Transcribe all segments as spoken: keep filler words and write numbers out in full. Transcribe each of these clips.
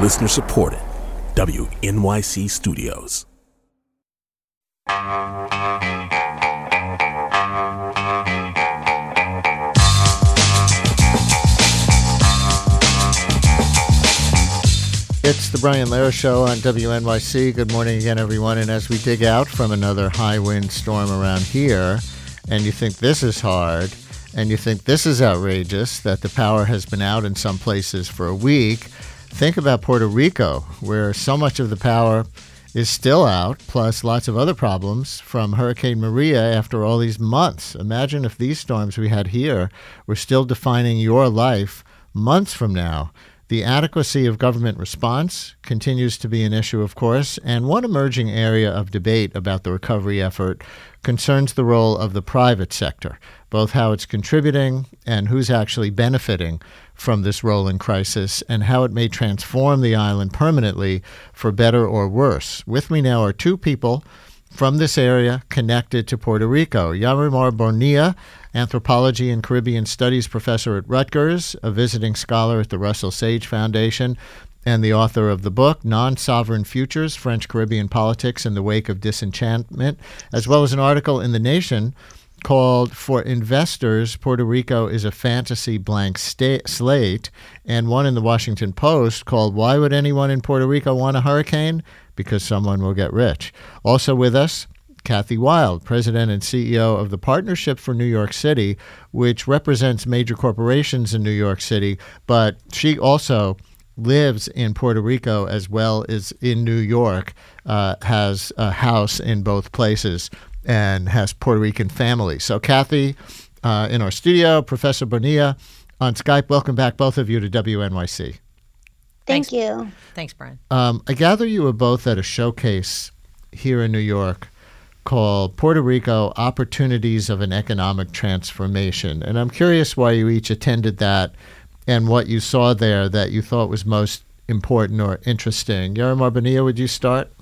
Listener supported. W N Y C Studios. It's the Brian Lehrer Show on W N Y C. Good morning again, everyone. And as we dig out from another high wind storm around here, and you think this is hard, and you think this is outrageous, that the power has been out in some places for a week, think about Puerto Rico, where so much of the power is still out, plus lots of other problems from Hurricane Maria after all these months. Imagine if these storms we had here were still defining your life months from now. The adequacy of government response continues to be an issue, of course, and one emerging area of debate about the recovery effort concerns the role of the private sector, both how it's contributing and who's actually benefiting from this rolling crisis and how it may transform the island permanently for better or worse. With me now are two people from this area connected to Puerto Rico. Yarimar Bonilla, Anthropology and Caribbean Studies professor at Rutgers, a visiting scholar at the Russell Sage Foundation, and the author of the book, Non-Sovereign Futures, French Caribbean Politics in the Wake of Disenchantment, as well as an article in The Nation called For Investors, Puerto Rico is a Fantasy Blank sta- Slate, and one in the Washington Post called Why Would Anyone in Puerto Rico Want a Hurricane? Because someone will get rich. Also with us, Kathy Wild, President and C E O of the Partnership for New York City, which represents major corporations in New York City, but she also lives in Puerto Rico as well as in New York, uh, has a house in both places, and has Puerto Rican family. So Kathy, uh, in our studio, Professor Bonilla on Skype. Welcome back, both of you, to W N Y C. Thank Thanks. you. Thanks, Brian. Um, I gather you were both at a showcase here in New York called Puerto Rico Opportunities of an Economic Transformation. And I'm curious why you each attended that and what you saw there that you thought was most important or interesting. Yarimar Bonilla, would you start?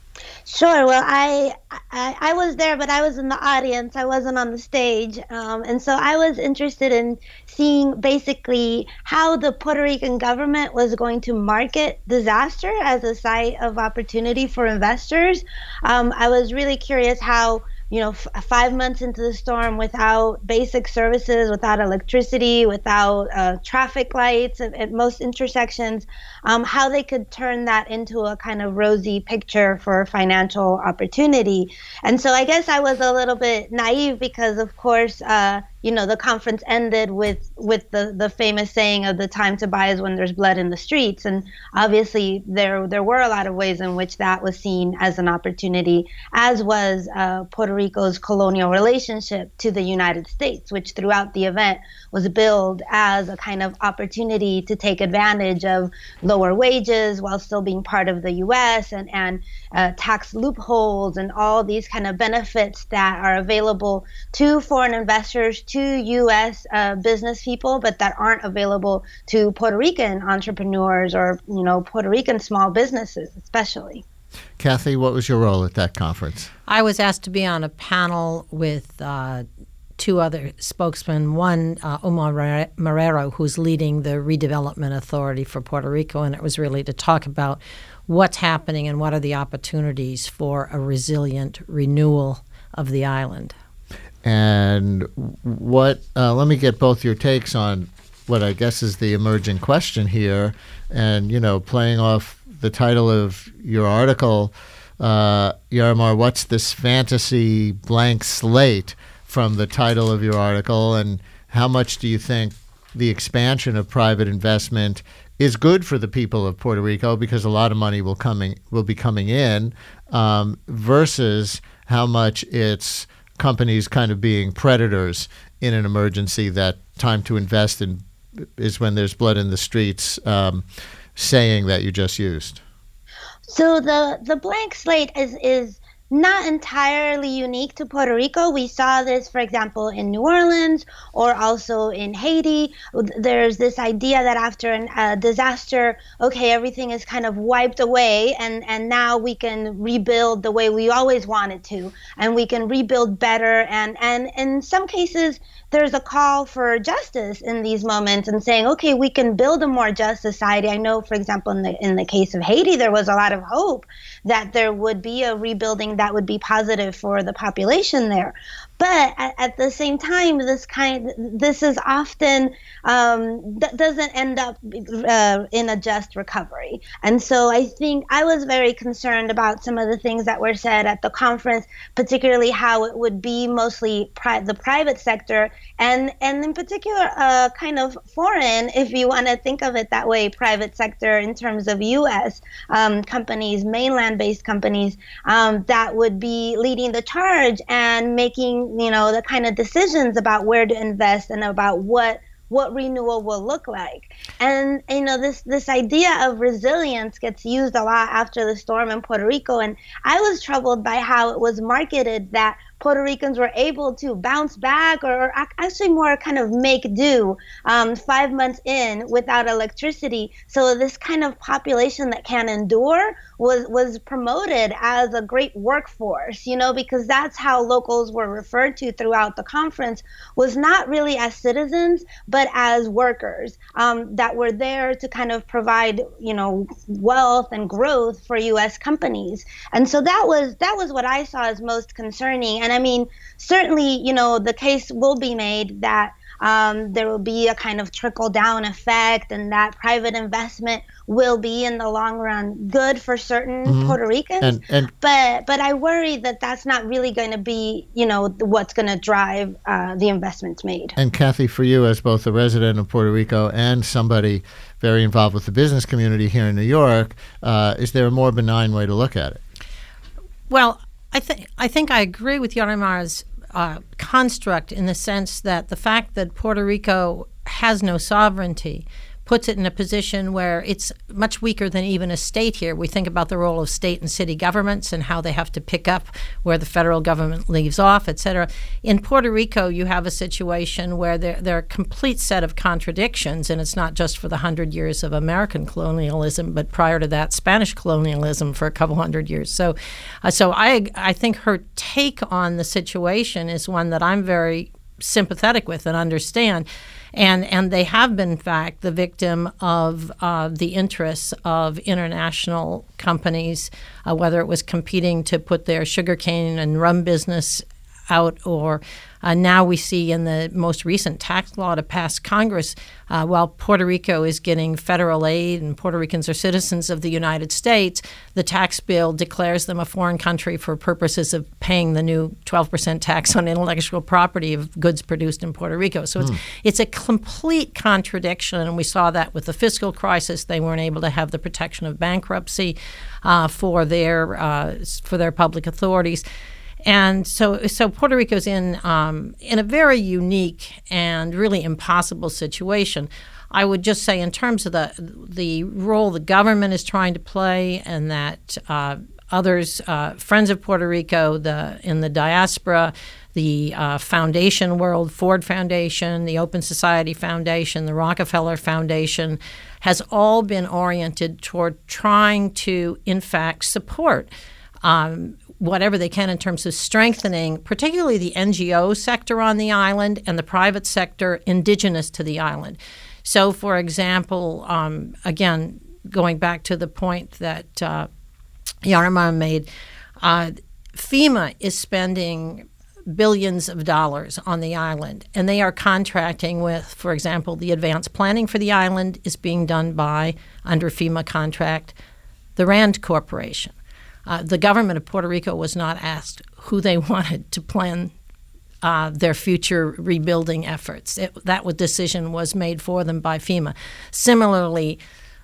Sure. Well, I, I I was there, but I was in the audience. I wasn't on the stage. Um, and so I was interested in seeing basically how the Puerto Rican government was going to market disaster as a site of opportunity for investors. Um, I was really curious how, you know, f- five months into the storm without basic services, without electricity, without uh, traffic lights at, at most intersections, um, how they could turn that into a kind of rosy picture for financial opportunity. And so I guess I was a little bit naive because, of course, uh, you know, the conference ended with with the, the famous saying of the time to buy is when there's blood in the streets. And obviously there there were a lot of ways in which that was seen as an opportunity, as was uh, Puerto Rico's colonial relationship to the United States, which throughout the event was billed as a kind of opportunity to take advantage of lower wages while still being part of the U S and, and uh, tax loopholes and all these kind of benefits that are available to foreign investors, to U S uh, business people, but that aren't available to Puerto Rican entrepreneurs or, you know, Puerto Rican small businesses, especially. Kathy, what was your role at that conference? I was asked to be on a panel with uh, two other spokesmen. One, uh, Omar Marrero, who's leading the Redevelopment Authority for Puerto Rico, and it was really to talk about what's happening and what are the opportunities for a resilient renewal of the island. And what, uh, let me get both your takes on what I guess is the emerging question here. And, you know, playing off the title of your article, uh, Yarimar, what's this fantasy blank slate from the title of your article? And how much do you think the expansion of private investment is good for the people of Puerto Rico, because a lot of money will coming will be coming in, um, versus how much it's companies kind of being predators in an emergency that time to invest in is when there's blood in the streets, um, saying that you just used? So the, the blank slate is, is not entirely unique to Puerto Rico. We saw this, for example, in New Orleans or also in Haiti. There's this idea that after a uh, disaster, okay, everything is kind of wiped away, and, and now we can rebuild the way we always wanted to, and we can rebuild better. And, and in some cases, there's a call for justice in these moments and saying, okay, we can build a more just society. I know, for example, in the in the case of Haiti, there was a lot of hope that there would be a rebuilding that would be positive for the population there. But at, at the same time, this kind, this is often um, that doesn't end up uh, in a just recovery. And so I think I was very concerned about some of the things that were said at the conference, particularly how it would be mostly pri- the private sector, and and in particular, uh, kind of foreign, if you want to think of it that way, private sector in terms of U S um, companies, mainland-based companies, um, that would be leading the charge and making, you know, the kind of decisions about where to invest and about what what renewal will look like. And, you know, this this idea of resilience gets used a lot after the storm in Puerto Rico. And I was troubled by how it was marketed that Puerto Ricans were able to bounce back, or, or actually more kind of make do um, five months in without electricity. So this kind of population that can endure was was promoted as a great workforce, you know, because that's how locals were referred to throughout the conference, was not really as citizens, but as workers um, that were there to kind of provide, you know, wealth and growth for U S companies. And so that was that was what I saw as most concerning. And I mean, certainly, you know, the case will be made that um, there will be a kind of trickle-down effect, and that private investment will be, in the long run, good for certain mm-hmm. Puerto Ricans. And, and but but I worry that that's not really going to be, you know, what's going to drive uh, the investments made. And Kathy, for you, as both a resident of Puerto Rico and somebody very involved with the business community here in New York, uh, is there a more benign way to look at it? Well, I think I think I agree with Yorimara's uh, construct in the sense that the fact that Puerto Rico has no sovereignty puts it in a position where it's much weaker than even a state here. We think about the role of state and city governments and how they have to pick up where the federal government leaves off, et cetera. In Puerto Rico, you have a situation where there, there are a complete set of contradictions, and it's not just for the hundred years of American colonialism, but prior to that, Spanish colonialism for a couple hundred years. So, uh, so I, I think her take on the situation is one that I'm very sympathetic with and understand. And and they have been, in fact, the victim of uh, the interests of international companies, uh, whether it was competing to put their sugarcane and rum business out, or uh, now we see in the most recent tax law to pass Congress, uh, while Puerto Rico is getting federal aid and Puerto Ricans are citizens of the United States, the tax bill declares them a foreign country for purposes of paying the new twelve percent tax on intellectual property of goods produced in Puerto Rico. So it's, mm. it's a complete contradiction, and we saw that with the fiscal crisis. They weren't able to have the protection of bankruptcy uh, for their uh, for their public authorities. And so, so Puerto Rico's in um, in a very unique and really impossible situation. I would just say, in terms of the the role the government is trying to play, and that uh, others, uh, Friends of Puerto Rico, the in the diaspora, the uh, foundation world, Ford Foundation, the Open Society Foundation, the Rockefeller Foundation, has all been oriented toward trying to, in fact, support Um, whatever they can in terms of strengthening, particularly the N G O sector on the island and the private sector indigenous to the island. So, for example, um, again, going back to the point that uh, Yorimara made, uh, FEMA is spending billions of dollars on the island, and they are contracting with, for example, the advanced planning for the island is being done by, under FEMA contract, the RAND Corporation. Uh, the government of Puerto Rico was not asked who they wanted to plan uh, their future rebuilding efforts. It, that was, decision was made for them by FEMA. Similarly,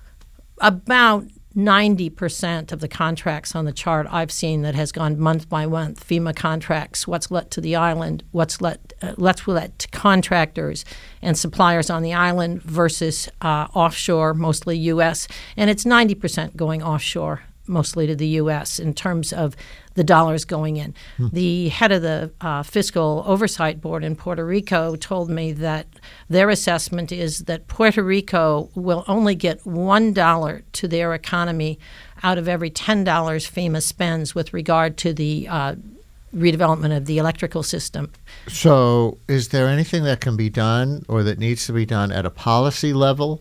about ninety percent of the contracts on the chart I've seen that has gone month by month, FEMA contracts, what's let to the island, what's let, uh, let's let to contractors and suppliers on the island versus uh, offshore, mostly U S, and it's ninety percent going offshore. mostly to the U S in terms of the dollars going in. Hmm. The head of the uh, Fiscal Oversight Board in Puerto Rico told me that their assessment is that Puerto Rico will only get one dollar to their economy out of every ten dollars FEMA spends with regard to the uh, redevelopment of the electrical system. So is there anything that can be done or that needs to be done at a policy level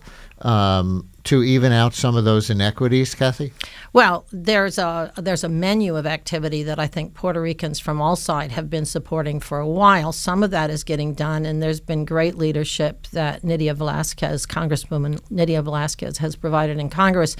um, to even out some of those inequities, Kathy? Well, there's a there's a menu of activity that I think Puerto Ricans from all sides have been supporting for a while. Some of that is getting done, and there's been great leadership that Nydia Velázquez, Congresswoman Nydia Velázquez, has provided in Congress.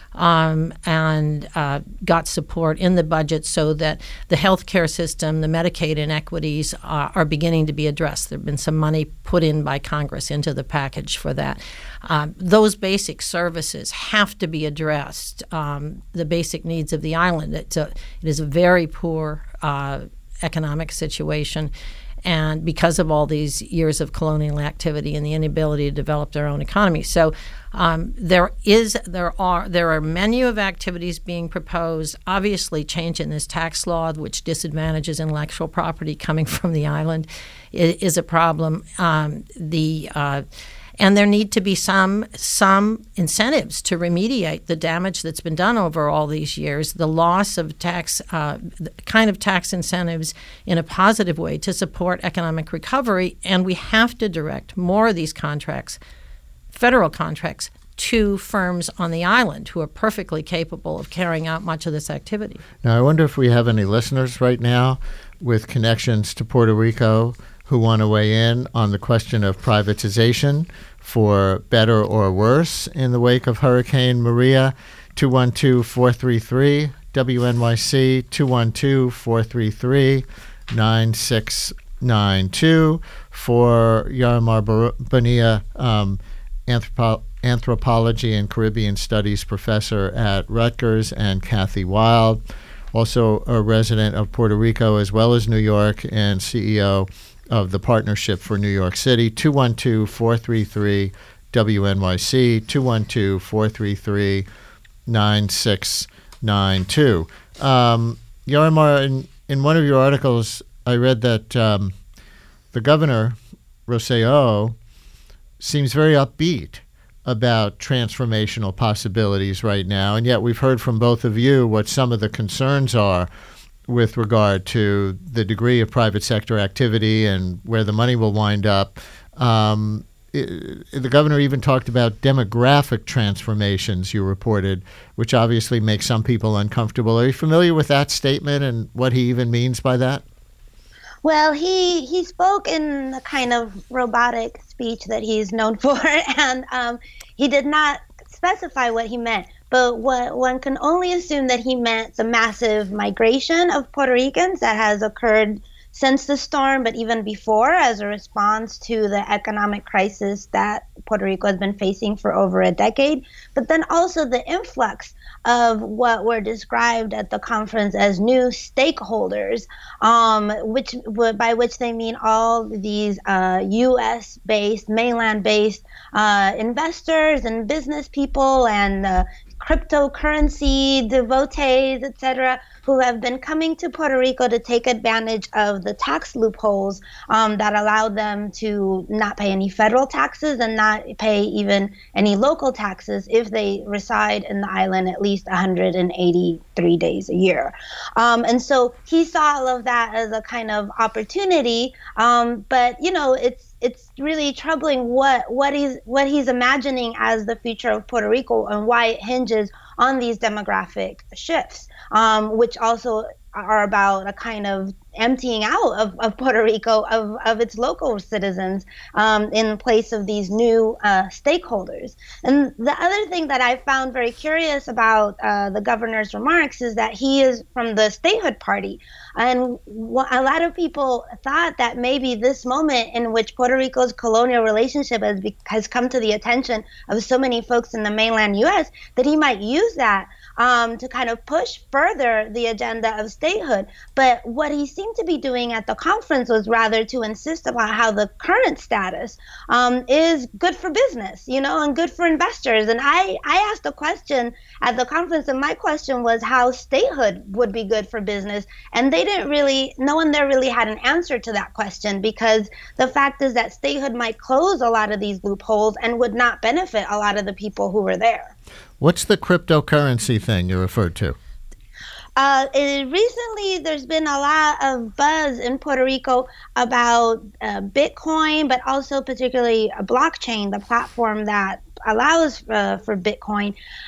Um, and uh, got support in the budget so that the healthcare system, the Medicaid inequities uh, are beginning to be addressed. There have been some money put in by Congress into the package for that. Um, those basic services have to be addressed, um, the basic needs of the island. It's a, it is a very poor uh, economic situation. And because of all these years of colonial activity and the inability to develop their own economy, so um, there is there are there are a menu of activities being proposed. Obviously, change in this tax law, which disadvantages intellectual property coming from the island, is a problem. Um, the uh, And there need to be some some incentives to remediate the damage that's been done over all these years, the loss of tax, uh, the kind of tax incentives in a positive way to support economic recovery. And we have to direct more of these contracts, federal contracts, to firms on the island who are perfectly capable of carrying out much of this activity. Now, I wonder if we have any listeners right now with connections to Puerto Rico who want to weigh in on the question of privatization for better or worse in the wake of Hurricane Maria. two one two, four three three, W N Y C, two one two, four three three, nine six nine two. For Yarimar Bonilla, um, anthropo- anthropology and Caribbean studies professor at Rutgers, and Kathy Wild, also a resident of Puerto Rico as well as New York and C E O of the Partnership for New York City. Two one two, four three three, W N Y C, two one two, four three three, nine six nine two. Um, Yarimar, in, in one of your articles, I read that um, the governor, Rosselló, seems very upbeat about transformational possibilities right now, and yet we've heard from both of you what some of the concerns are with regard to the degree of private sector activity and where the money will wind up. Um, it, the governor even talked about demographic transformations, you reported, which obviously makes some people uncomfortable. Are you familiar with that statement and what he even means by that? Well, he he spoke in the kind of robotic speech that he's known for, and um, he did not specify what he meant. But what one can only assume that he meant the massive migration of Puerto Ricans that has occurred since the storm, but even before, as a response to the economic crisis that Puerto Rico has been facing for over a decade. But then also the influx of what were described at the conference as new stakeholders, um, which by which they mean all these uh, U S-based, mainland-based uh, investors and business people and uh, cryptocurrency devotees, et cetera, who have been coming to Puerto Rico to take advantage of the tax loopholes um, that allow them to not pay any federal taxes and not pay even any local taxes if they reside in the island at least one hundred eighty-three days a year. Um, and so he saw all of that as a kind of opportunity, um, but, you know, it's it's really troubling what what he's what he's imagining as the future of Puerto Rico and why it hinges on these demographic shifts, um, which also are about a kind of emptying out of, of Puerto Rico of, of its local citizens um, in place of these new uh, stakeholders. And the other thing that I found very curious about uh, the governor's remarks is that he is from the statehood party. And wh- a lot of people thought that maybe this moment in which Puerto Rico's colonial relationship has, be- has come to the attention of so many folks in the mainland U S, that he might use that um, to kind of push further the agenda of statehood. But what he seems seemed to be doing at the conference was rather to insist about how the current status um, is good for business, you know, and good for investors. And I, I asked a question at the conference, and my question was how statehood would be good for business. And they didn't really, no one there really had an answer to that question, because the fact is that statehood might close a lot of these loopholes and would not benefit a lot of the people who were there. What's the cryptocurrency thing you referred to? Uh, it, recently, there's been a lot of buzz in Puerto Rico about uh, Bitcoin, but also particularly a blockchain, the platform that allows uh, for Bitcoin,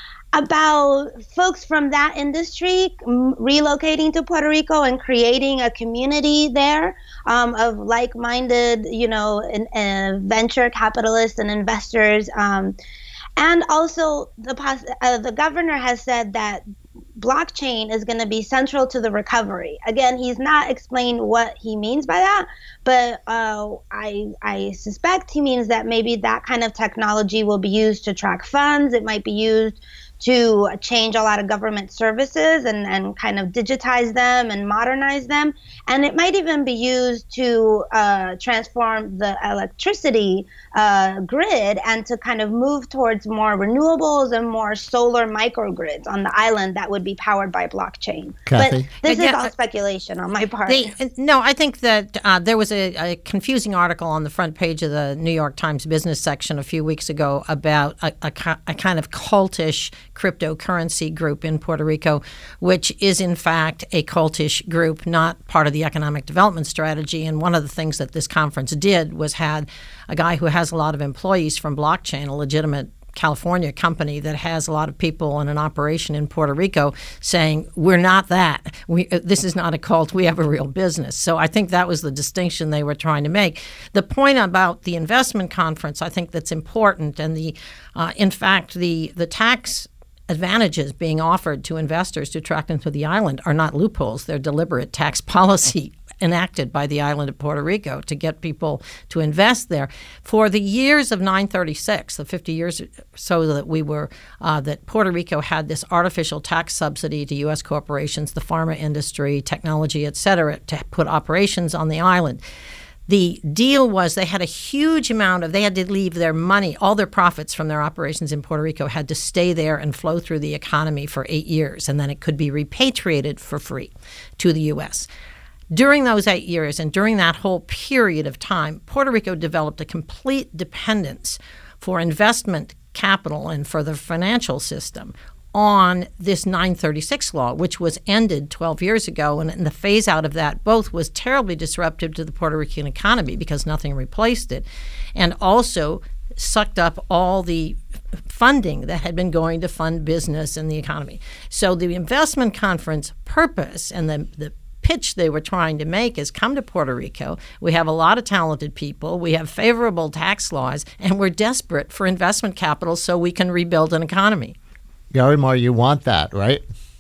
about folks from that industry relocating to Puerto Rico and creating a community there um, of like-minded, you know, in, uh, venture capitalists and investors. Um, and also, the pos- uh, the governor has said that blockchain is going to be central to the recovery. Again, he's not explained what he means by that, but uh, I I suspect he means that maybe that kind of technology will be used to track funds. It might be used to change a lot of government services and, and kind of digitize them and modernize them. And it might even be used to uh, transform the electricity uh, grid and to kind of move towards more renewables and more solar microgrids on the island that would be powered by blockchain. Kathy? But this yeah, is all speculation on my part. They, no, I think that uh, there was a, a confusing article on the front page of the New York Times business section a few weeks ago about a, a, a kind of cultish cryptocurrency group in Puerto Rico, which is in fact a cultish group, not part of the economic development strategy. And one of the things that this conference did was had a guy who has a lot of employees from Blockchain, a legitimate California company that has a lot of people and an operation in Puerto Rico, saying, we're not that. We, this is not a cult. We have a real business. So I think that was the distinction they were trying to make. The point about the investment conference, I think that's important. And the, uh, in fact, the, the tax advantages being offered to investors to attract them to the island are not loopholes. They're deliberate tax policy enacted by the island of Puerto Rico to get people to invest there. For the years of nine thirty-six, the fifty years or so that we were, uh, that Puerto Rico had this artificial tax subsidy to U S corporations, the pharma industry, technology, et cetera, to put operations on the island. The deal was they had a huge amount of, they had to leave their money, all their profits from their operations in Puerto Rico had to stay there and flow through the economy for eight years, and then it could be repatriated for free to the U S. During those eight years and during that whole period of time, Puerto Rico developed a complete dependence for investment capital and for the financial system on this nine thirty-six law, which was ended twelve years ago. And, and the phase out of that both was terribly disruptive to the Puerto Rican economy because nothing replaced it, and also sucked up all the funding that had been going to fund business and the economy. So the investment conference purpose and the, the pitch they were trying to make is come to Puerto Rico. We have a lot of talented people. We have favorable tax laws, and we're desperate for investment capital so we can rebuild an economy. Yarimar, you want that, right?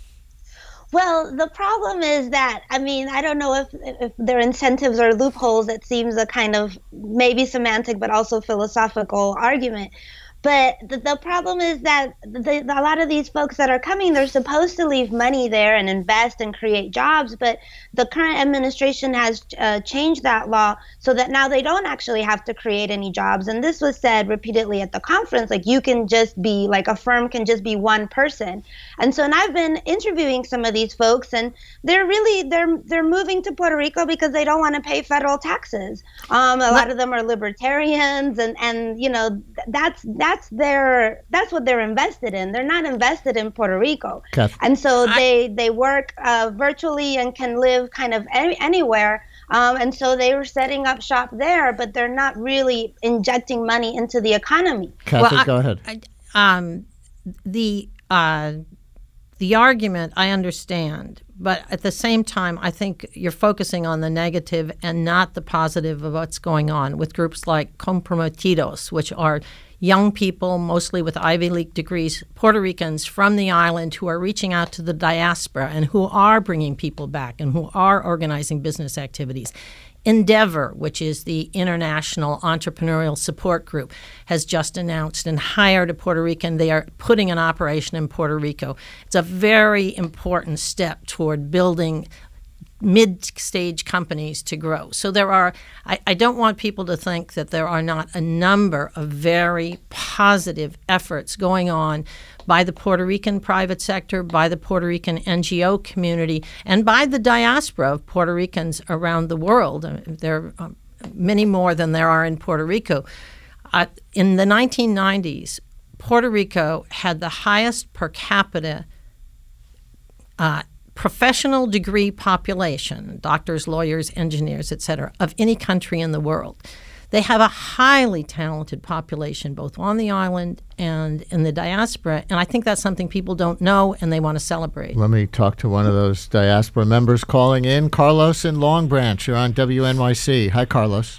Well, the problem is that, I mean, I don't know if, if there are incentives or loopholes. It seems a kind of maybe semantic but also philosophical argument. But the, the problem is that the, the, a lot of these folks that are coming, they're supposed to leave money there and invest and create jobs. But the current administration has uh, changed that law so that now they don't actually have to create any jobs. And this was said repeatedly at the conference, like you can just be, like a firm can just be one person. And so and I've been interviewing some of these folks, and they're really, they're they're moving to Puerto Rico because they don't want to pay federal taxes. Um, a lot of them are libertarians, and, and you know, that's that's That's their. That's what they're invested in. They're not invested in Puerto Rico, Kath. and so I, they they work uh, virtually and can live kind of any, anywhere. Um, and so they were setting up shop there, but they're not really injecting money into the economy. Kathy, well, go I, ahead. I, um, the uh, the argument I understand, but at the same time, I think you're focusing on the negative and not the positive of what's going on with groups like Comprometidos, which are young people, mostly with Ivy League degrees, Puerto Ricans from the island who are reaching out to the diaspora and who are bringing people back and who are organizing business activities. Endeavor, which is the international entrepreneurial support group, has just announced and hired a Puerto Rican. They are putting an operation in Puerto Rico. It's a very important step toward building mid-stage companies to grow. So there are, I, I don't want people to think that there are not a number of very positive efforts going on by the Puerto Rican private sector, by the Puerto Rican N G O community, and by the diaspora of Puerto Ricans around the world. There are many more than there are in Puerto Rico. Uh, in the nineteen nineties, Puerto Rico had the highest per capita uh, professional degree population, doctors, lawyers, engineers, et cetera, of any country in the world. They have a highly talented population, both on the island and in the diaspora, and I think that's something people don't know and they want to celebrate. Let me talk to one of those diaspora members calling in. Carlos in Long Branch, you're on W N Y C. Hi, Carlos.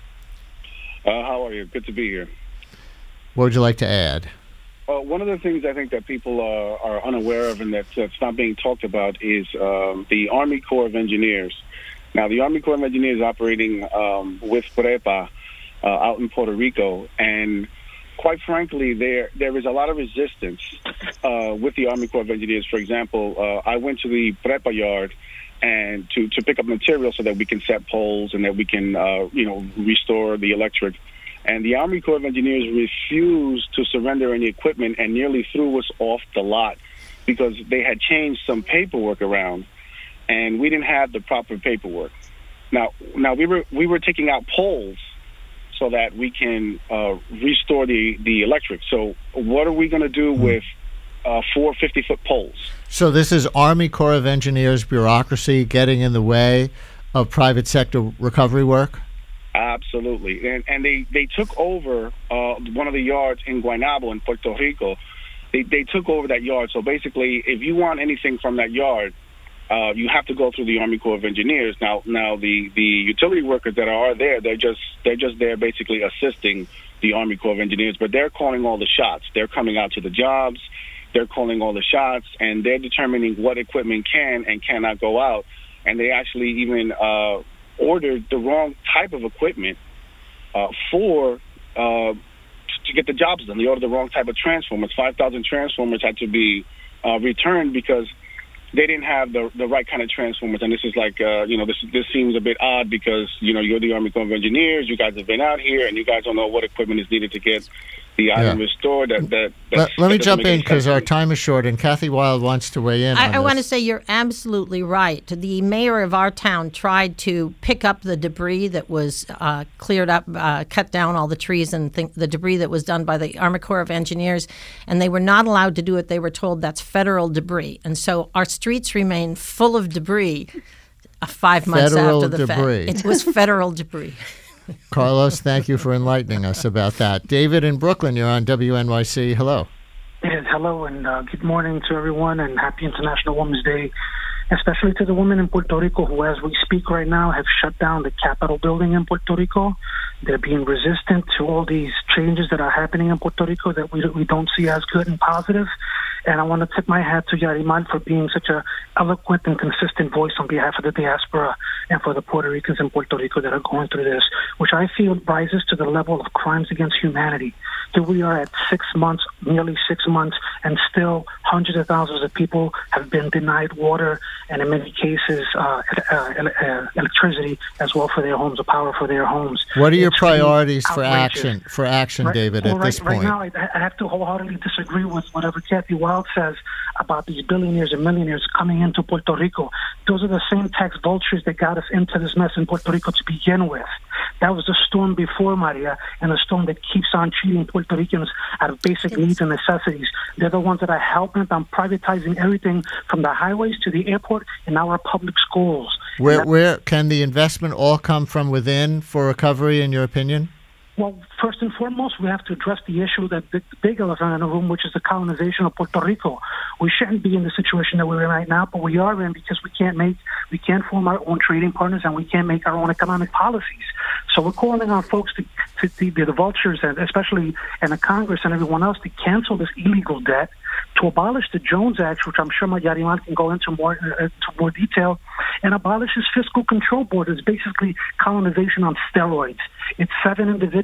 Uh, how are you? Good to be here. What would you like to add? Uh, one of the things I think that people uh, are unaware of and that's, that's not being talked about is um, the Army Corps of Engineers. Now, the Army Corps of Engineers is operating um, with PREPA uh, out in Puerto Rico, and quite frankly, there there is a lot of resistance uh, with the Army Corps of Engineers. For example, uh, I went to the PREPA yard and to, to pick up material so that we can set poles and that we can, uh, you know, restore the electric. And the Army Corps of Engineers refused to surrender any equipment and nearly threw us off the lot because they had changed some paperwork around, and we didn't have the proper paperwork. Now, now we were we were taking out poles so that we can uh, restore the, the electric. So what are we going to do with uh, four fifty-foot poles? So this is Army Corps of Engineers bureaucracy getting in the way of private sector recovery work? Absolutely. And, and they, they took over uh, one of the yards in Guaynabo in Puerto Rico. They, they took over that yard. So basically, if you want anything from that yard, uh, you have to go through the Army Corps of Engineers. Now, now the, the utility workers that are there, they're just they're just there basically assisting the Army Corps of Engineers, but they're calling all the shots. They're coming out to the jobs. They're calling all the shots, and they're determining what equipment can and cannot go out. And they actually even uh, ordered the wrong type of equipment uh, for uh, to get the jobs done. They ordered the wrong type of transformers. five thousand transformers had to be uh, returned because they didn't have the the right kind of transformers. And this is like, uh, you know, this this seems a bit odd because, you know, you're the Army Corps of Engineers. You guys have been out here, and you guys don't know what equipment is needed to get the item yeah. restored. That, that, let, let me jump in because our time is short, and Kathy Wild wants to weigh in I, on I want to this. say you're absolutely right. The mayor of our town tried to pick up the debris that was uh, cleared up, uh, cut down all the trees and th- the debris that was done by the Army Corps of Engineers, and they were not allowed to do it. They were told that's federal debris. And so our streets remain full of debris uh, five months federal after the debris. fact. It was federal debris. Carlos, thank you for enlightening us about that. David in Brooklyn, you're on W N Y C. Hello. Yes, hello, and uh, good morning to everyone, and happy International Women's Day, especially to the women in Puerto Rico who, as we speak right now, have shut down the Capitol building in Puerto Rico. They're being resistant to all these changes that are happening in Puerto Rico that we, we don't see as good and positive. And I want to tip my hat to Yarimal for being such an eloquent and consistent voice on behalf of the diaspora and for the Puerto Ricans in Puerto Rico that are going through this, which I feel rises to the level of crimes against humanity. Here we are at six months, nearly six months, and still hundreds of thousands of people have been denied water and in many cases uh, uh, electricity as well for their homes, or power for their homes. What are your It's priorities for outrageous. action, for action, Right, David, well, at right, this point? Right now, I, I have to wholeheartedly disagree with whatever Kathy Wild says about these billionaires and millionaires coming into Puerto Rico. Those are the same tax vultures that got us into this mess in Puerto Rico to begin with. That was the storm before Maria, and the storm that keeps on cheating Puerto Ricans out of basic needs and necessities. They're the ones that are hell-bent on privatizing everything from the highways to the airport and our public schools. Where, where can the investment all come from within for recovery, in your opinion? Well, first and foremost, we have to address the issue, that the big elephant in the room, which is the colonization of Puerto Rico. We shouldn't be in the situation that we're in right now, but we are in because we can't make, we can't form our own trading partners, and we can't make our own economic policies. So we're calling on folks to, to, to be the vultures, and especially in the Congress and everyone else, to cancel this illegal debt, to abolish the Jones Act, which I'm sure Yarimal can go into more uh, into more detail, and abolish this fiscal control board. It's basically colonization on steroids. It's seven individuals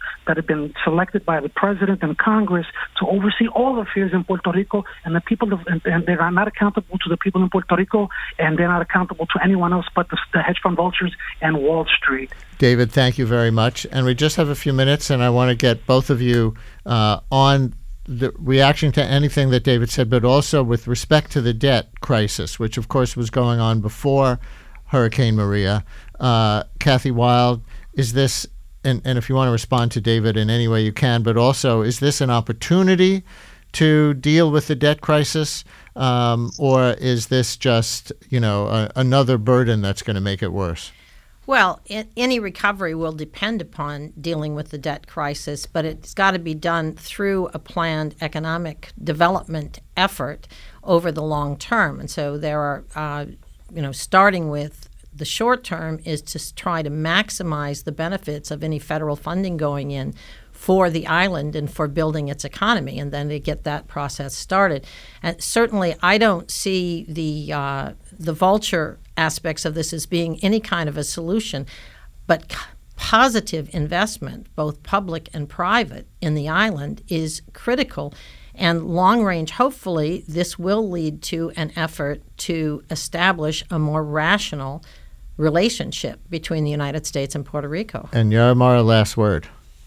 that have been selected by the president and Congress to oversee all affairs in Puerto Rico, and the people of, and, and they're not accountable to the people in Puerto Rico, and they're not accountable to anyone else but the, the hedge fund vultures and Wall Street. David, thank you very much. And we just have a few minutes, and I want to get both of you uh, on the reaction to anything that David said, but also with respect to the debt crisis, which of course was going on before Hurricane Maria. Uh, Kathy Wild, is this, and, and if you want to respond to David in any way you can, but also, is this an opportunity to deal with the debt crisis, um, or is this just, you know, a, another burden that's going to make it worse? Well, I- any recovery will depend upon dealing with the debt crisis, but it's got to be done through a planned economic development effort over the long term. And so there are, uh, you know, starting with the short term is to try to maximize the benefits of any federal funding going in for the island and for building its economy, and then to get that process started. And certainly I don't see the uh, the vulture aspects of this as being any kind of a solution, but c- positive investment, both public and private, in the island is critical. And long range, hopefully, this will lead to an effort to establish a more rational relationship between the United States and Puerto Rico. And Yarimara, last word.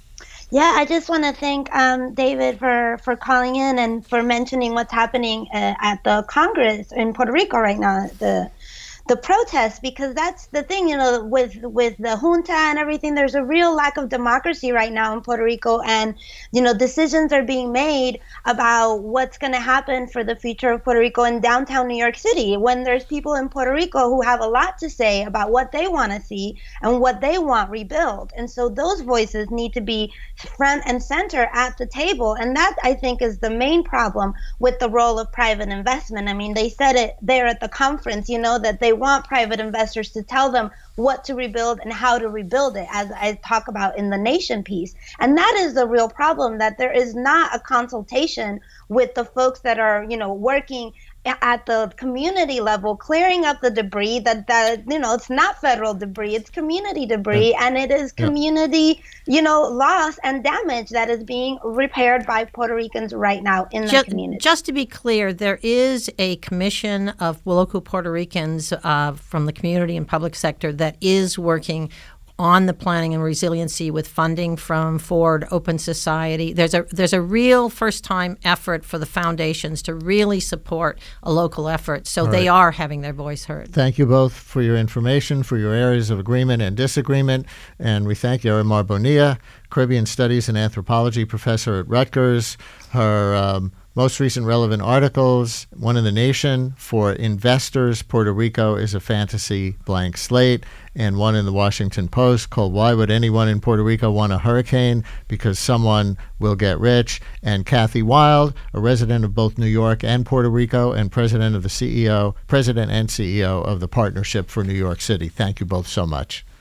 Yeah, I just want to thank um, David for, for calling in and for mentioning what's happening uh, at the Congress in Puerto Rico right now, the the protests, because that's the thing, you know, with with the junta and everything, there's a real lack of democracy right now in Puerto Rico, and, you know, decisions are being made about what's going to happen for the future of Puerto Rico in downtown New York City, when there's people in Puerto Rico who have a lot to say about what they want to see and what they want rebuilt. And so those voices need to be front and center at the table, and that, I think, is the main problem with the role of private investment. I mean, they said it there at the conference, you know, that they want private investors to tell them what to rebuild and how to rebuild it, as I talk about in the Nation piece. And that is the real problem, that there is not a consultation with the folks that are, you know, working at the community level, clearing up the debris that, that you know, it's not federal debris, it's community debris, and it is community, you know, loss and damage that is being repaired by Puerto Ricans right now in the just, community. Just to be clear, there is a commission of local Puerto Ricans uh, from the community and public sector that is working on the planning and resiliency with funding from Ford Open Society. There's a there's a real first-time effort for the foundations to really support a local effort, so All they right. are having their voice heard. Thank you both for your information, for your areas of agreement and disagreement, and we thank Yarimar Bonilla, Caribbean Studies and Anthropology professor at Rutgers. Her um, most recent relevant articles, one in the Nation, For Investors, Puerto Rico is a Fantasy Blank Slate, and one in the Washington Post called Why Would Anyone in Puerto Rico Want a Hurricane? Because Someone Will Get Rich. And Kathy Wild, a resident of both New York and Puerto Rico and president of the C E O, president and C E O of the Partnership for New York City. Thank you both so much.